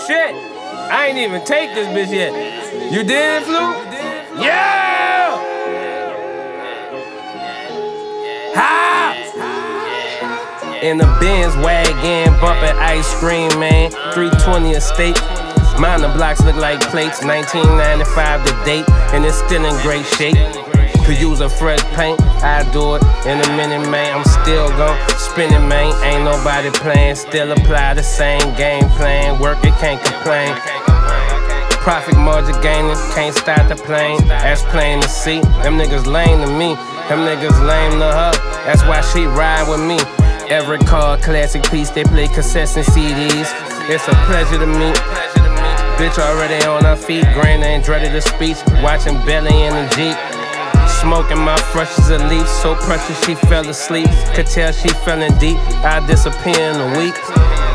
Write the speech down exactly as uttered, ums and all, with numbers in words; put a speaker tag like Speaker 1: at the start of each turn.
Speaker 1: shit. I ain't even take this bitch yet. You did, Flu? Yeah! Ha! In the Benz wagon, bumpin' ice cream, man. three twenty a state. Mine the blocks look like plates. nineteen ninety-five to date, and it's still in great shape. Could use a fresh paint, I do it in a minute, man. I'm still gon' spin it, man. Ain't nobody playing. Still apply the same game plan. Work it, can't complain. Profit margin gaining, can't start the plane. That's plain to see. Them niggas lame to me. Them niggas lame to her. That's why she ride with me. Every car, classic piece, they play cassettes and C Ds. It's a pleasure to meet. Bitch already on her feet, grand ain't dreaded the speech. Watching Belly in the Jeep. Smoking my fresh as a leaf, so precious she fell asleep. Could tell she feeling deep, I disappear in a week.